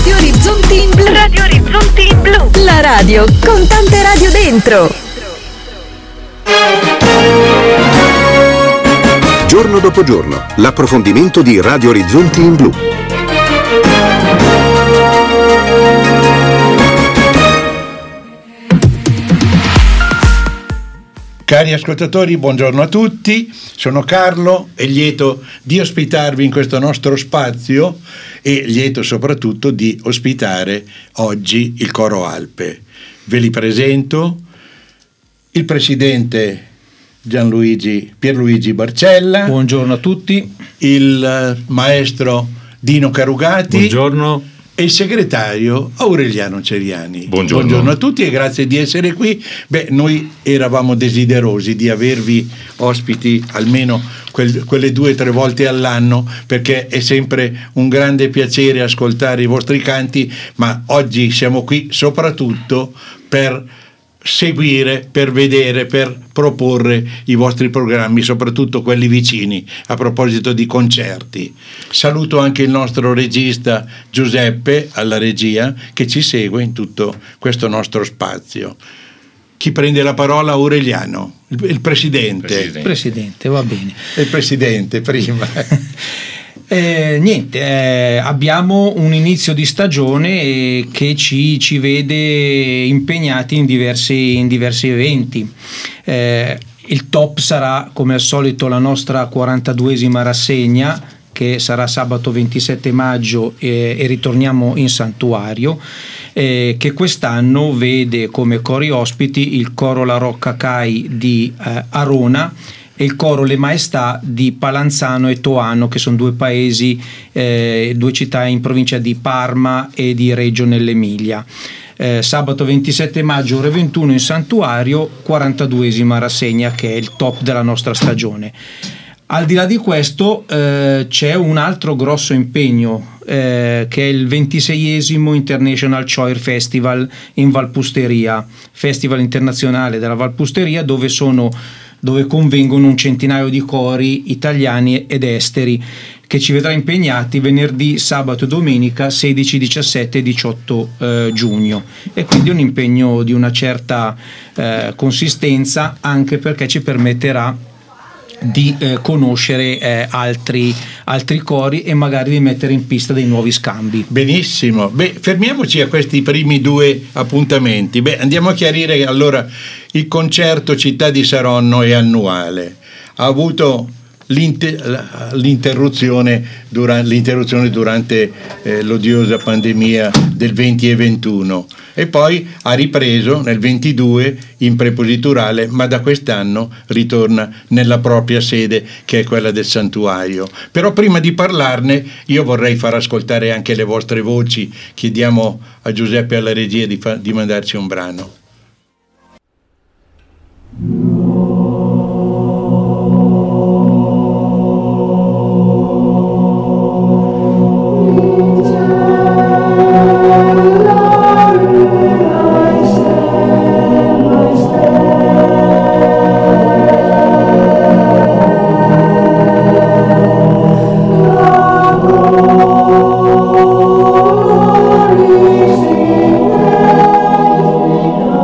Radio Orizzonti in Blu. Radio Orizzonti in Blu. La radio con tante radio dentro. Giorno dopo giorno, l'approfondimento di Radio Orizzonti in Blu. Cari ascoltatori, buongiorno a tutti, sono Carlo e lieto di ospitarvi in questo nostro spazio e lieto soprattutto di ospitare oggi il Coro Alpe. Ve li presento: il presidente Pierluigi Barcella. Buongiorno a tutti. Il maestro Dino Carugati. Buongiorno. E il segretario Aureliano Ceriani. Buongiorno a tutti e grazie di essere qui. Noi eravamo desiderosi di avervi ospiti almeno quelle 2 o 3 volte all'anno, perché è sempre un grande piacere ascoltare i vostri canti, ma oggi siamo qui soprattutto per seguire, per vedere, per proporre i vostri programmi, soprattutto quelli vicini. A proposito di concerti, saluto anche il nostro regista Giuseppe alla regia, che ci segue in tutto questo nostro spazio. Chi prende la parola? Aureliano, il presidente. Presidente, va bene. Il presidente prima. Abbiamo un inizio di stagione che ci vede impegnati in diversi eventi. Il top sarà, come al solito, la nostra 42esima rassegna, che sarà sabato 27 maggio e ritorniamo in santuario, che quest'anno vede come cori ospiti il coro La Rocca Cai di Arona e il coro Le Maestà di Palanzano e Toano, che sono 2 paesi, 2 città in provincia di Parma e di Reggio nell'Emilia. Sabato 27 maggio ore 21 in santuario, 42esima rassegna, che è il top della nostra stagione. Al di là di questo c'è un altro grosso impegno, che è il 26esimo International Choir Festival in Valpusteria, festival internazionale della Valpusteria, dove convengono un centinaio di cori italiani ed esteri, che ci vedrà impegnati venerdì, sabato e domenica 16, 17 e 18 giugno. E quindi un impegno di una certa consistenza, anche perché ci permetterà di conoscere altri cori e magari di mettere in pista dei nuovi scambi. Benissimo. Fermiamoci a questi primi 2 appuntamenti. Andiamo a chiarire che allora il concerto Città di Saronno è annuale. Ha avuto l'interruzione durante l'odiosa pandemia del 20 e 21 e poi ha ripreso nel 22 in prepositurale, ma da quest'anno ritorna nella propria sede, che è quella del santuario. Però prima di parlarne io vorrei far ascoltare anche le vostre voci. Chiediamo a Giuseppe alla regia di mandarci un brano. Glory,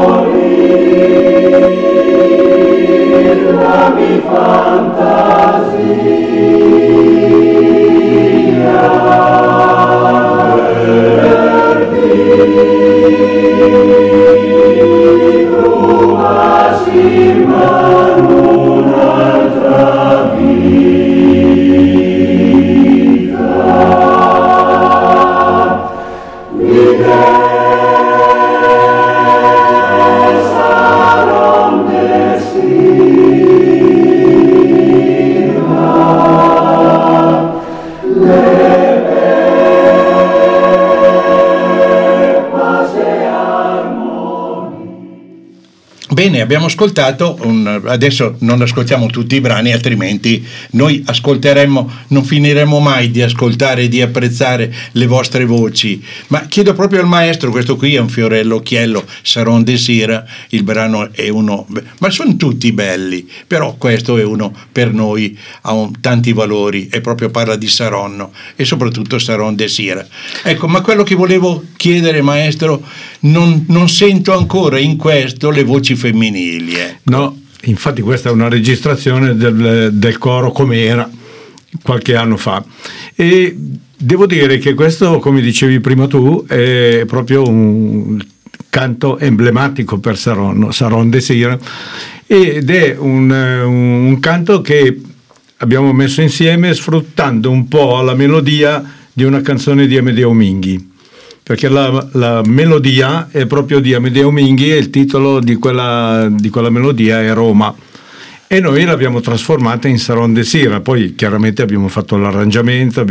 Bene, abbiamo ascoltato, adesso non ascoltiamo tutti i brani, altrimenti noi ascolteremmo, non finiremo mai di ascoltare e di apprezzare le vostre voci, ma chiedo proprio al maestro, questo qui è un fiore all'occhiello, Saron Desira, il brano è uno, ma sono tutti belli, però questo è uno per noi, ha tanti valori e proprio parla di Saronno e soprattutto Saron Desira. Ecco, ma quello che volevo chiedere, maestro, non sento ancora in questo le voci femminili. No, infatti questa è una registrazione del coro come era qualche anno fa e devo dire che questo, come dicevi prima tu, è proprio un canto emblematico per Saron Desira, ed è un canto che abbiamo messo insieme sfruttando un po' la melodia di una canzone di Amedeo Minghi, perché la melodia è proprio di Amedeo Minghi e il titolo di quella melodia è Roma, e noi l'abbiamo trasformata in Saron Desira. Poi chiaramente abbiamo fatto l'arrangiamento,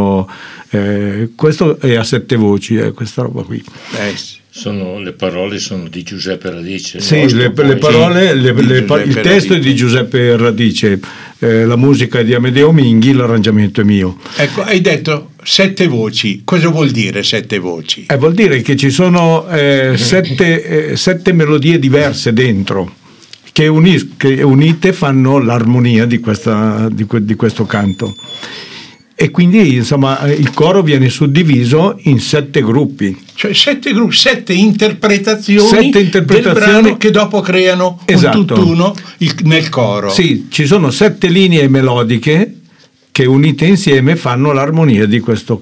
questo è a 7 voci, questa roba qui. Le parole sono di Giuseppe Radice. Sì, le parole, il testo è di Giuseppe Radice, la musica è di Amedeo Minghi, l'arrangiamento è mio. Ecco, hai detto 7 voci, cosa vuol dire 7 voci? Vuol dire che ci sono 7 melodie diverse dentro, che unite fanno l'armonia di questo canto. E quindi insomma il coro viene suddiviso in 7 gruppi, cioè 7 gruppi, 7 interpretazioni del brano che dopo creano un tutt'uno nel coro. Sì, ci sono 7 linee melodiche che unite insieme fanno l'armonia di questo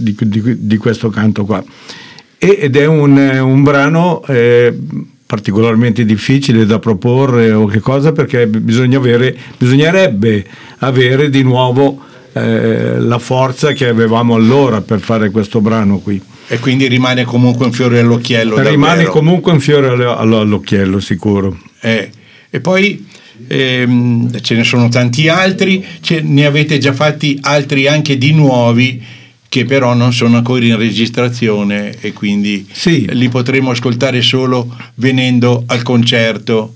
canto qua, ed è un brano particolarmente difficile da proporre o che cosa, perché bisognerebbe avere di nuovo la forza che avevamo allora per fare questo brano qui. E quindi rimane comunque un fiore all'occhiello. Rimane comunque un fiore all'occhiello, sicuro. E poi ce ne sono tanti altri, ne avete già fatti altri anche di nuovi che però non sono ancora in registrazione e quindi li potremo ascoltare solo venendo al concerto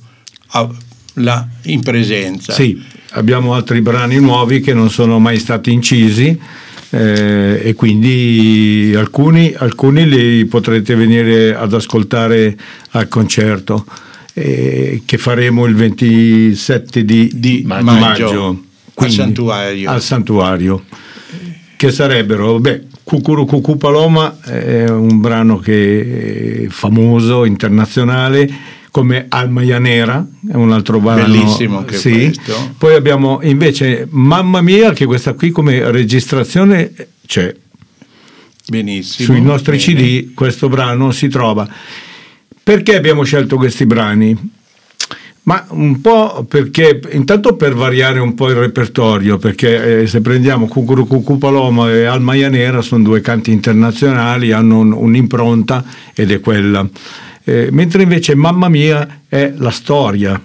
in presenza. Sì. Abbiamo altri brani nuovi che non sono mai stati incisi, e quindi alcuni li potrete venire ad ascoltare al concerto che faremo il 27 di maggio al Santuario, che sarebbero Cucuru Cucù Paloma, è un brano che è famoso, internazionale, come Alma Llanera, è un altro brano bellissimo anche questo. Poi abbiamo invece Mamma Mia, che questa qui come registrazione c'è benissimo sui nostri CD. Questo brano si trova. Perché abbiamo scelto questi brani? Ma un po' perché intanto per variare un po' il repertorio, perché se prendiamo Cucuru Cucù Paloma e Alma Llanera sono 2 canti internazionali, hanno un'impronta ed è quella. Mentre invece Mamma Mia è la storia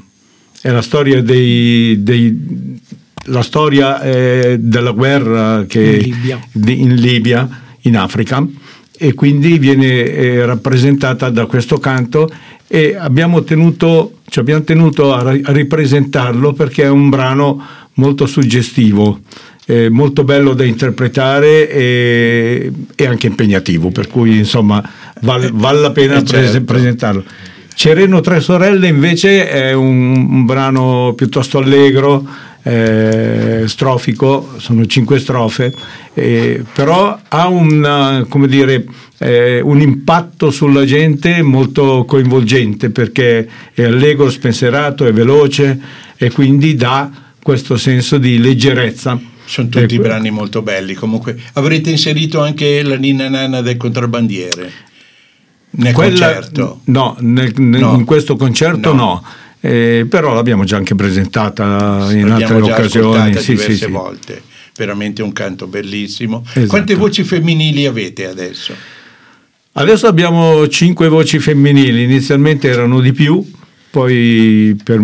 della guerra che in Libia, in Africa, e quindi viene rappresentata da questo canto, e abbiamo tenuto a ripresentarlo perché è un brano molto suggestivo, molto bello da interpretare e anche impegnativo, per cui insomma vale la pena presentarlo. Cereno Tre Sorelle invece è un brano piuttosto allegro, strofico, sono 5 strofe, però ha un impatto sulla gente molto coinvolgente, perché è allegro, spensierato, è veloce e quindi dà questo senso di leggerezza. Sono tutti brani molto belli. Comunque avrete inserito anche la Ninna Nanna del Contrabbandiere nel concerto? No, in questo concerto no. Però l'abbiamo già anche presentata in altre occasioni, diverse volte. Veramente un canto bellissimo. Esatto. Quante voci femminili avete adesso? Adesso abbiamo 5 voci femminili, inizialmente erano di più, poi per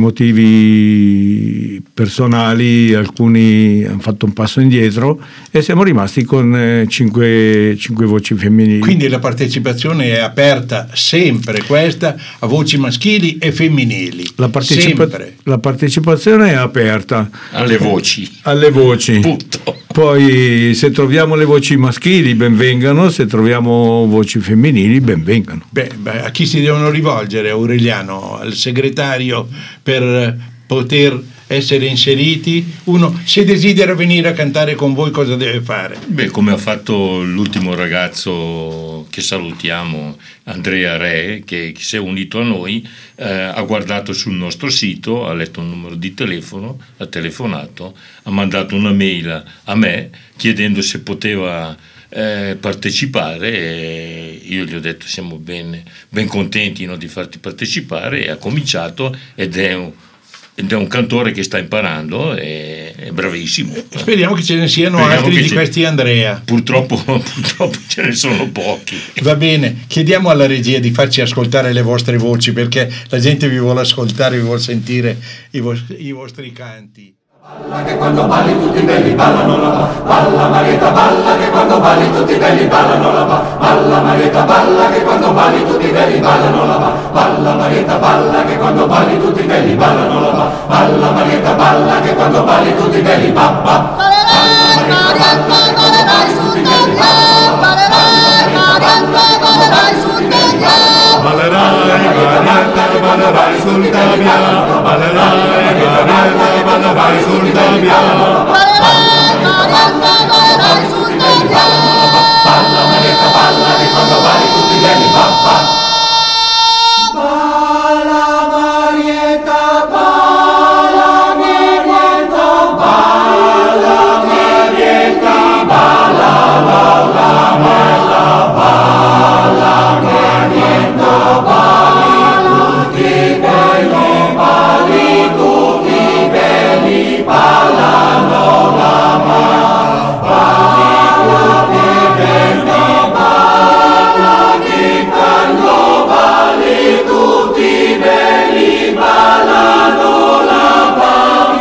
motivi personali alcuni hanno fatto un passo indietro e siamo rimasti con 5 voci femminili. Quindi la partecipazione è aperta sempre questa a voci maschili e femminili. La partecipazione è aperta alle voci. Punto. Poi se troviamo le voci maschili ben vengano, se troviamo voci femminili ben vengano. Beh, a chi si devono rivolgere, Aureliano? Al segretario per poter essere inseriti? Uno, se desidera venire a cantare con voi, cosa deve fare? Beh, come ha fatto l'ultimo ragazzo che salutiamo, Andrea Re, che si è unito a noi, ha guardato sul nostro sito, ha letto un numero di telefono, ha telefonato, ha mandato una mail a me chiedendo se poteva partecipare, e io gli ho detto siamo ben contenti di farti partecipare, e ha cominciato ed è un cantore che sta imparando, è bravissimo. Speriamo che ce ne siano altri di questi Andrea. Purtroppo ce ne sono pochi. Va bene, chiediamo alla regia di farci ascoltare le vostre voci, perché la gente vi vuole ascoltare, vi vuole sentire i vostri canti. Balla che quando balli tutti belli ballano la ba. Balla Marietta balla che quando balli tutti belli ballano la ba. Balla Marietta balla che quando balli tutti belli ballano la ba. Balla Marietta balla che quando balli tutti belli ballano la ba. Balla Marietta balla che quando balli tutti belli ba ba. Ballerai Marietta ballerai sul tagliare. Ballerai Marietta ballerai sul tagliare. Ballerai Marietta ballerai sul tagliare. Ballerai Marietta ballerai sul tagliare. Ballerai Marietta ballerai sul tagliare. Balla Marietta balla che quando balli tutti belli ba ba. Balla Marietta balla Marietta balla Marietta balla la la balla balla Marietta balli tutti belli balli tutti belli ballano la ma. Balli tutti belli balla che quando balli tutti belli ballano la ma.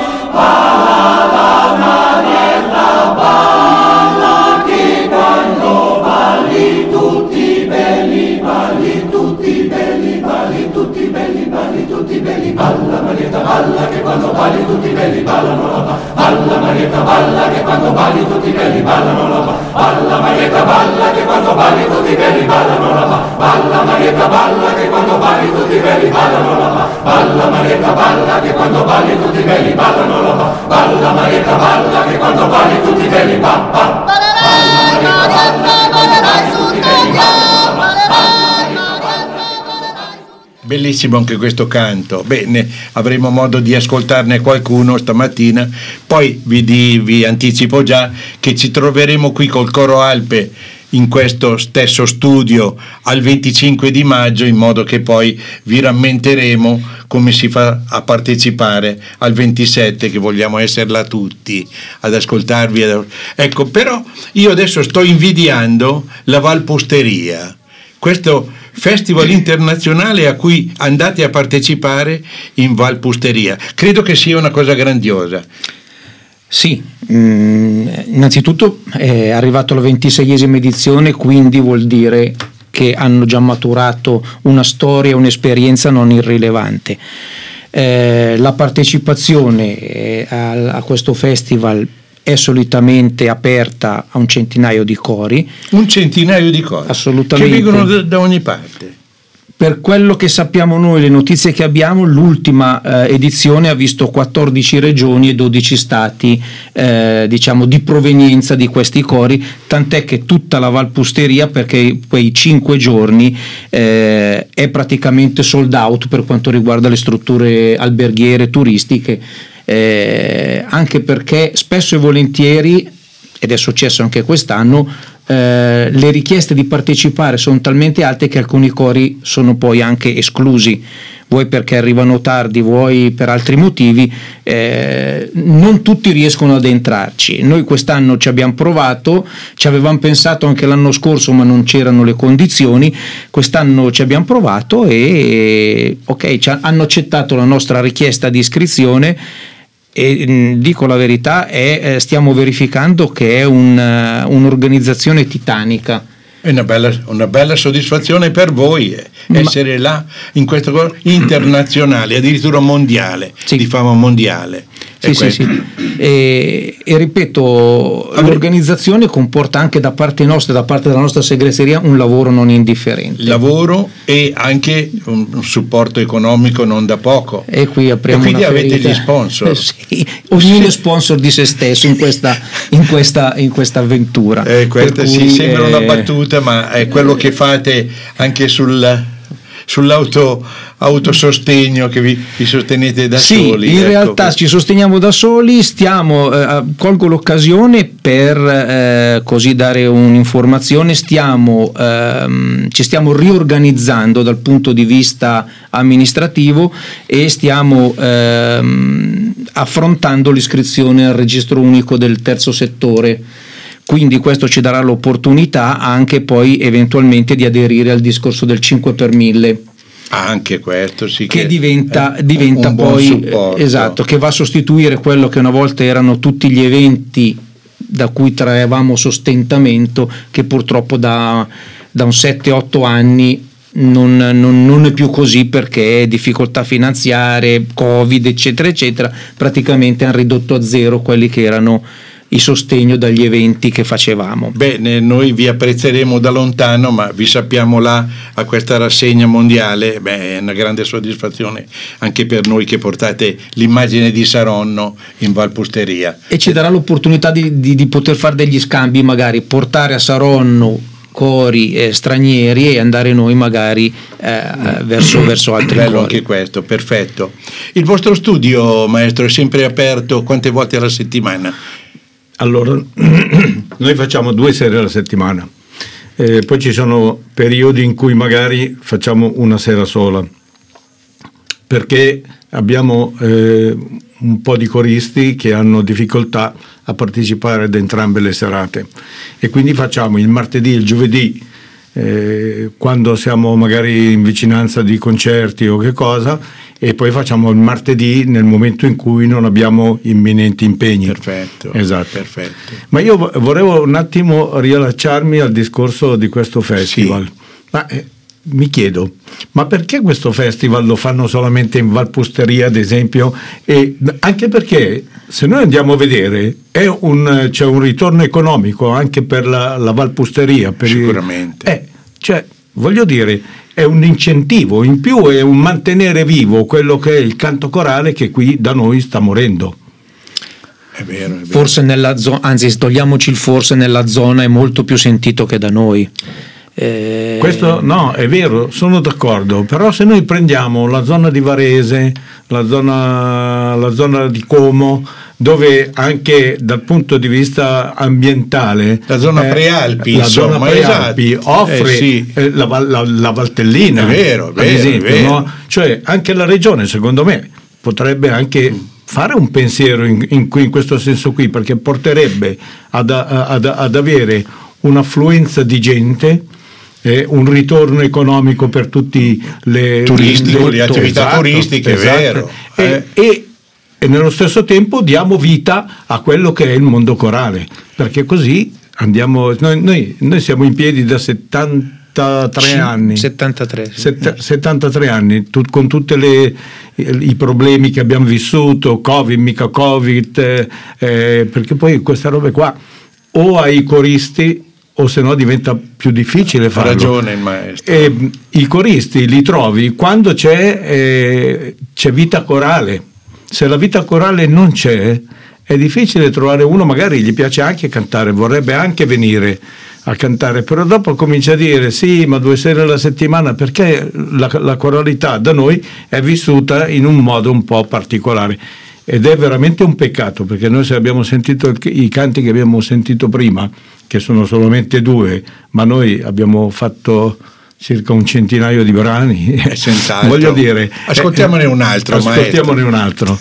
Balla la Marietta balla che quando balli tutti belli balli tutti belli balli tutti belli balli tutti belli. Balla Marietta balla che quando balli tutti belli ballano la ba. Balla Marietta balla che quando balli tutti belli ballano la ba. Balla Marietta balla che quando balli tutti belli ballano la ba. Balla Marietta balla che quando balli tutti belli ballano la ba. Balla Marietta balla che quando balli tutti belli ballano la ba. Balla Marietta balla che quando balli tutti belli ba ba. Ballerai Marietta ballerai sul tagliare. Ballerai Marietta ballerai. Bellissimo anche questo canto. Bene, avremo modo di ascoltarne qualcuno stamattina. Poi vi anticipo già che ci troveremo qui col Coro Alpe in questo stesso studio al 25 di maggio, in modo che poi vi rammenteremo come si fa a partecipare al 27, che vogliamo essere là tutti ad ascoltarvi. Ecco, però io adesso sto invidiando la Valpusteria, questo festival internazionale a cui andate a partecipare in Valpusteria. Credo che sia una cosa grandiosa. Sì, innanzitutto è arrivato la 26esima edizione, quindi vuol dire che hanno già maturato una storia, un'esperienza non irrilevante. La partecipazione a questo festival è solitamente aperta a 100 di cori. 100 di cori? Assolutamente. Che vengono da ogni parte? Per quello che sappiamo noi, le notizie che abbiamo, l'ultima edizione ha visto 14 regioni e 12 stati diciamo di provenienza di questi cori, tant'è che tutta la Valpusteria, perché quei 5 giorni è praticamente sold out per quanto riguarda le strutture alberghiere turistiche, anche perché spesso e volentieri, ed è successo anche quest'anno, le richieste di partecipare sono talmente alte che alcuni cori sono poi anche esclusi, vuoi perché arrivano tardi, vuoi per altri motivi, non tutti riescono ad entrarci. Noi quest'anno ci abbiamo provato, ci avevamo pensato anche l'anno scorso, ma non c'erano le condizioni. Quest'anno ci abbiamo provato e hanno accettato la nostra richiesta di iscrizione. E dico la verità, stiamo verificando che è un'organizzazione titanica. È una bella soddisfazione per voi essere là in questo internazionale, addirittura mondiale, sì, di fama mondiale. Sì. E ripeto, l'organizzazione comporta anche da parte nostra, da parte della nostra segreteria, un lavoro non indifferente. Lavoro e anche un supporto economico non da poco. E qui apriamo quindi una avete ferita. gli sponsor. Sì, ognuno è sponsor di se stesso in questa avventura. Questa cui, sembra una battuta, ma è quello che fate anche sull'autosostegno, che vi sostenete da soli. In realtà ci sosteniamo da soli, colgo l'occasione per così dare un'informazione, ci stiamo riorganizzando dal punto di vista amministrativo e stiamo affrontando l'iscrizione al registro unico del terzo settore. Quindi questo ci darà l'opportunità anche poi eventualmente di aderire al discorso del 5 per 1000. Anche questo sì, che diventa un poi supporto. Esatto, che va a sostituire quello che una volta erano tutti gli eventi da cui traevamo sostentamento, che purtroppo da un 7-8 anni non è più così, perché difficoltà finanziarie, Covid eccetera eccetera, praticamente hanno ridotto a zero quelli che erano i sostegno dagli eventi che facevamo. Bene, noi vi apprezzeremo da lontano, ma vi sappiamo là a questa rassegna mondiale. È una grande soddisfazione anche per noi che portate l'immagine di Saronno in Valpusteria. E ci darà l'opportunità di poter fare degli scambi, magari portare a Saronno cori stranieri e andare noi magari verso altri Bello cori. Anche questo, perfetto. Il vostro studio, maestro, è sempre aperto quante volte alla settimana? Allora, noi facciamo 2 sere alla settimana, poi ci sono periodi in cui magari facciamo una sera sola, perché abbiamo un po' di coristi che hanno difficoltà a partecipare ad entrambe le serate, e quindi facciamo il martedì e il giovedì quando siamo magari in vicinanza di concerti o che cosa, e poi facciamo il martedì nel momento in cui non abbiamo imminenti impegni. Perfetto. Esatto. Perfetto. Ma io volevo un attimo riallacciarmi al discorso di questo festival. Sì. Ma mi chiedo, ma perché questo festival lo fanno solamente in Valpusteria, ad esempio? E anche perché, se noi andiamo a vedere, c'è un ritorno economico anche per la Valpusteria. Sicuramente. Voglio dire, è un incentivo, in più è un mantenere vivo quello che è il canto corale, che qui da noi sta morendo. È vero. Forse nella zona, anzi togliamoci il forse, nella zona è molto più sentito che da noi. Questo no, è vero, sono d'accordo, però se noi prendiamo la zona di Varese, la zona di Como, dove anche dal punto di vista ambientale la zona prealpi, zona prealpi, esatto, offre la Valtellina, è vero, ad esempio, no? Cioè anche la regione, secondo me, potrebbe anche fare un pensiero in questo senso qui, perché porterebbe ad avere un'affluenza di gente, un ritorno economico per tutti le attività turistiche, esatto. È vero. E nello stesso tempo diamo vita a quello che è il mondo corale, perché così andiamo, noi siamo in piedi da 73 anni 73 anni, con tutti i problemi che abbiamo vissuto, Covid, mica Covid, perché poi queste robe qua o ai coristi o se no diventa più difficile farlo. Ha ragione il maestro. E i coristi li trovi quando c'è vita corale. Se la vita corale non c'è, è difficile trovare uno, magari gli piace anche cantare, vorrebbe anche venire a cantare, però dopo comincia a dire sì, ma 2 sere alla settimana, perché la coralità da noi è vissuta in un modo un po' particolare. Ed è veramente un peccato, perché noi, se abbiamo sentito i canti che abbiamo sentito prima, che sono solamente 2, ma noi abbiamo fatto circa un centinaio di brani, senz'altro. Voglio dire, ascoltiamone un altro, ascoltiamone un altro.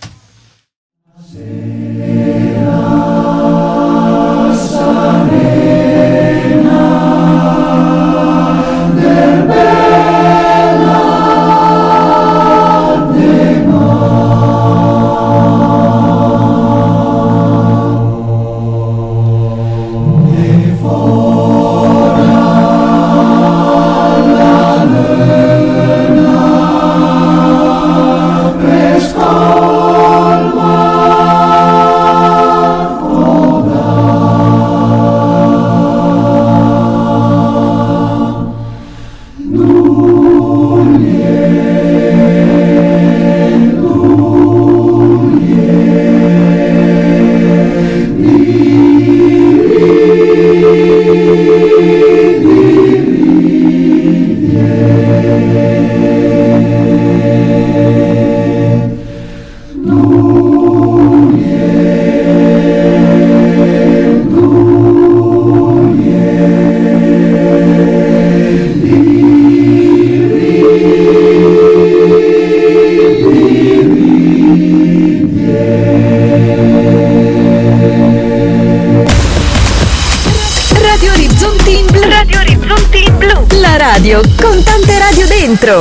Radio con tante radio dentro.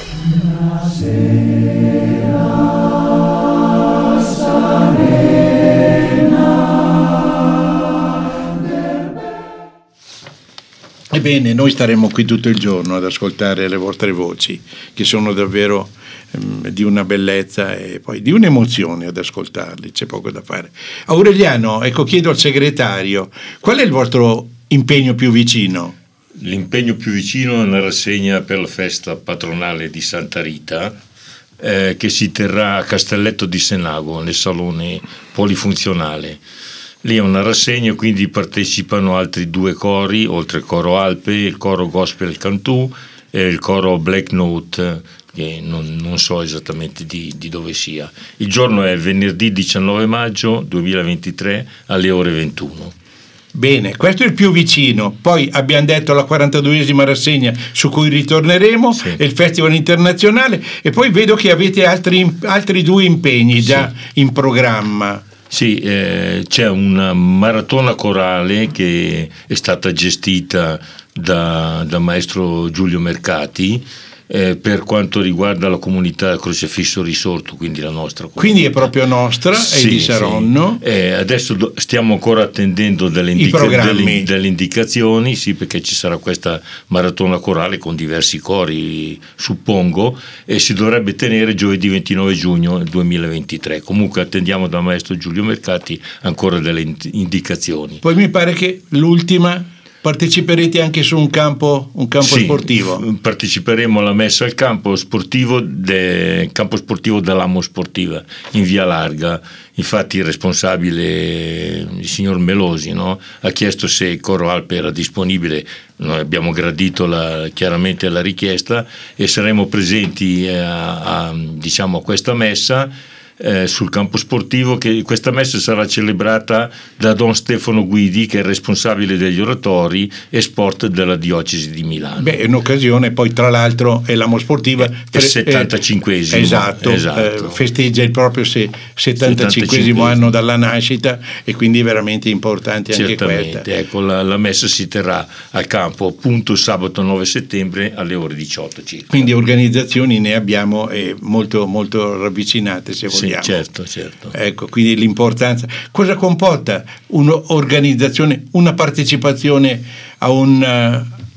Ebbene, noi staremo qui tutto il giorno ad ascoltare le vostre voci, che sono davvero di una bellezza e poi di un'emozione ad ascoltarli, c'è poco da fare. Aureliano, ecco, chiedo al segretario, qual è il vostro impegno più vicino? L'impegno più vicino è una rassegna per la festa patronale di Santa Rita, che si terrà a Castelletto di Senago, nel salone polifunzionale. Lì è una rassegna, quindi partecipano altri 2 cori, oltre il coro Alpe, il coro Gospel Cantù e il coro Black Note, che non so esattamente di dove sia. Il giorno è venerdì 19 maggio 2023 alle ore 21. Bene, questo è il più vicino. Poi abbiamo detto la 42esima rassegna su cui ritorneremo, sì, e il Festival Internazionale, e poi vedo che avete altri 2 impegni già, sì, in programma. Sì, c'è una maratona corale che è stata gestita da maestro Giulio Mercati, per quanto riguarda la comunità Crocefisso Risorto, quindi la nostra comunità. Quindi è proprio nostra, sì, e di Saronno. Sì. Adesso stiamo ancora attendendo delle indicazioni, sì, perché ci sarà questa maratona corale con diversi cori, suppongo, e si dovrebbe tenere giovedì 29 giugno 2023. Comunque attendiamo dal maestro Giulio Mercati ancora delle indicazioni. Poi mi pare che l'ultima parteciperete anche su un campo sì, sportivo. Parteciperemo alla messa al campo sportivo dell'Amo Sportiva in Via Larga. Infatti il responsabile, il signor Melosi, no, ha chiesto se il coro Alpe era disponibile. Noi abbiamo gradito chiaramente la richiesta e saremo presenti a questa messa sul campo sportivo. Che questa messa sarà celebrata da Don Stefano Guidi, che è il responsabile degli oratori e sport della diocesi di Milano. Beh, è un'occasione, poi tra l'altro è l'Amo Sportiva, è il 75esimo, esatto. Festeggia il proprio 75esimo anno dalla nascita, e quindi è veramente importante anche questa. Ecco, la messa si terrà al campo appunto sabato 9 settembre alle ore 18 circa. Quindi organizzazioni ne abbiamo molto, molto ravvicinate, se vogliamo. Sì, certo. Ecco, quindi l'importanza. Cosa comporta un'organizzazione, una partecipazione a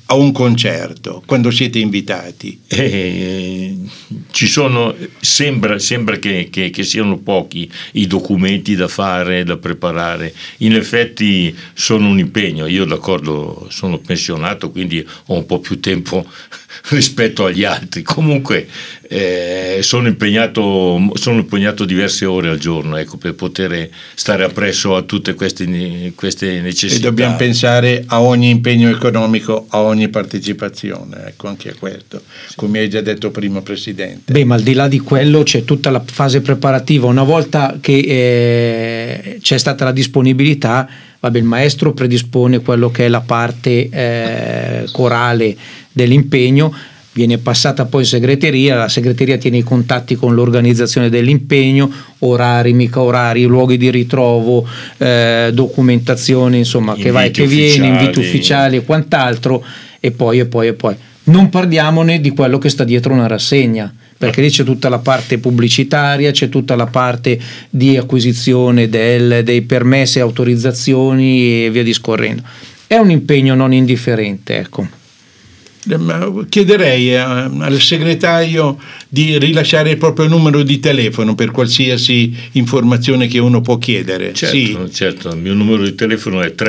a un concerto quando siete invitati? Ci sono, sembra che siano pochi i documenti da fare, da preparare. In effetti sono un impegno. Io, d'accordo, sono pensionato, quindi ho un po' più tempo rispetto agli altri. Comunque sono impegnato diverse ore al giorno, ecco, per poter stare appresso a tutte queste necessità. E dobbiamo pensare a ogni impegno economico, a ogni partecipazione, ecco, anche a questo, come hai già detto prima, Presidente. Beh, ma al di là di quello c'è tutta la fase preparativa. Una volta che c'è stata la disponibilità, il maestro predispone quello che è la parte corale dell'impegno, viene passata poi in segreteria, la segreteria tiene i contatti con l'organizzazione dell'impegno, orari, mica orari, luoghi di ritrovo, documentazione, insomma, che va e che viene, inviti ufficiali e quant'altro, e poi. Non parliamone di quello che sta dietro una rassegna, perché lì c'è tutta la parte pubblicitaria, c'è tutta la parte di acquisizione dei permessi e autorizzazioni e via discorrendo. È un impegno non indifferente, ecco. Chiederei al segretario di rilasciare il proprio numero di telefono per qualsiasi informazione che uno può chiedere. Certo, il mio numero di telefono è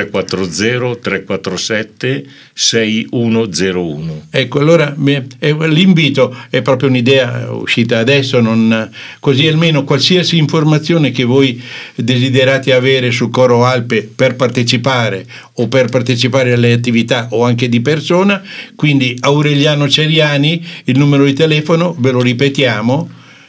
340-347-6101. Ecco, allora l'invito è proprio un'idea uscita adesso, così almeno qualsiasi informazione che voi desiderate avere sul Coro Alpe per partecipare o per partecipare alle attività o anche di persona, quindi Aureliano Ceriani, il numero di telefono ve lo ripetiamo: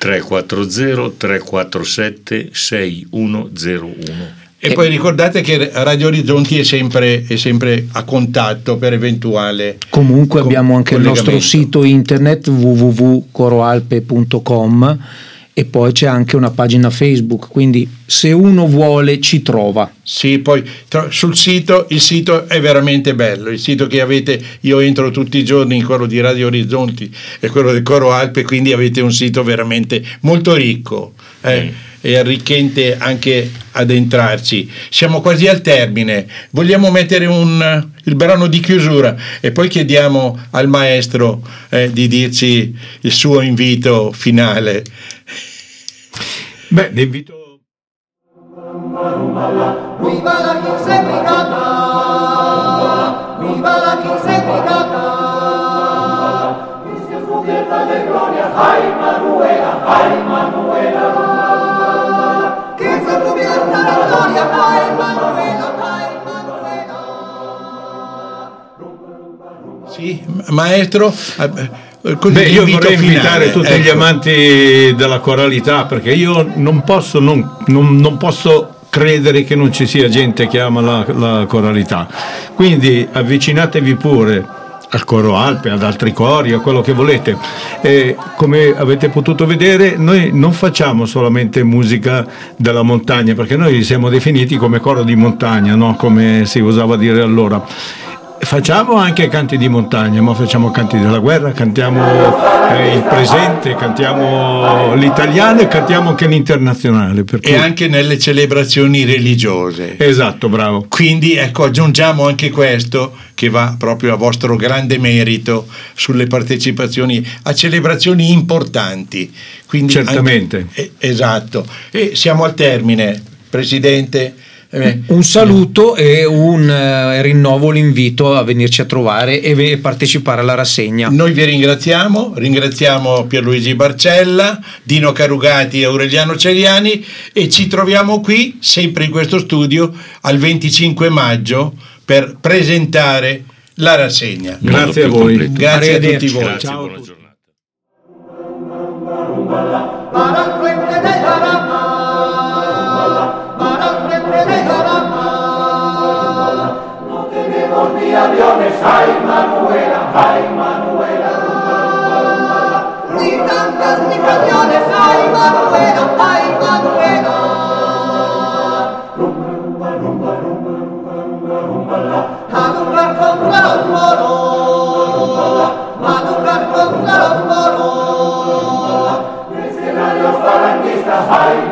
340-347-6101. E poi ricordate che Radio Orizzonti è sempre a contatto per eventuale. Comunque abbiamo anche il nostro sito internet www.coroalpe.com e poi c'è anche una pagina Facebook, quindi se uno vuole ci trova. Sì, poi sul sito, il sito è veramente bello, il sito che avete, io entro tutti i giorni in quello di Radio Orizzonti e quello del Coro Alpe, quindi avete un sito veramente molto ricco e arricchente anche ad entrarci. Siamo quasi al termine, vogliamo mettere il brano di chiusura e poi chiediamo al maestro di dirci il suo invito finale. Beh, l'invito. Viva la Chiesa Brigata! Viva la Chiesa Brigata! Che sia scoperta di gloria, ai Manuela, ai Manuela! Che sia scoperta di gloria, ai Manuela, ai Manuela! Sì, maestro. Io vorrei invitare tutti gli amanti della coralità, perché io non posso credere che non ci sia gente che ama la coralità, quindi avvicinatevi pure al Coro Alpe, ad altri cori, a quello che volete. E come avete potuto vedere, noi non facciamo solamente musica della montagna, perché noi siamo definiti come coro di montagna, no? Come si usava dire allora. Facciamo anche canti di montagna, ma facciamo canti della guerra, cantiamo il presente, cantiamo l'italiano e cantiamo anche l'internazionale. E anche nelle celebrazioni religiose. Esatto, bravo. Quindi ecco, aggiungiamo anche questo che va proprio a vostro grande merito sulle partecipazioni a celebrazioni importanti. Quindi certamente. Esatto. E siamo al termine, Presidente. Un saluto e rinnovo l'invito a venirci a trovare e partecipare alla rassegna. Noi vi ringraziamo Pierluigi Barcella, Dino Carugati e Aureliano Ceriani e ci troviamo qui sempre in questo studio al 25 maggio per presentare la rassegna. Grazie a voi. Grazie a tutti voi. Grazie, ciao. Buona giornata. Aviones, ay Manuela, ni tantas migraciones, ay Manuela, a luchar contra los moros, mercenarios falangistas, ay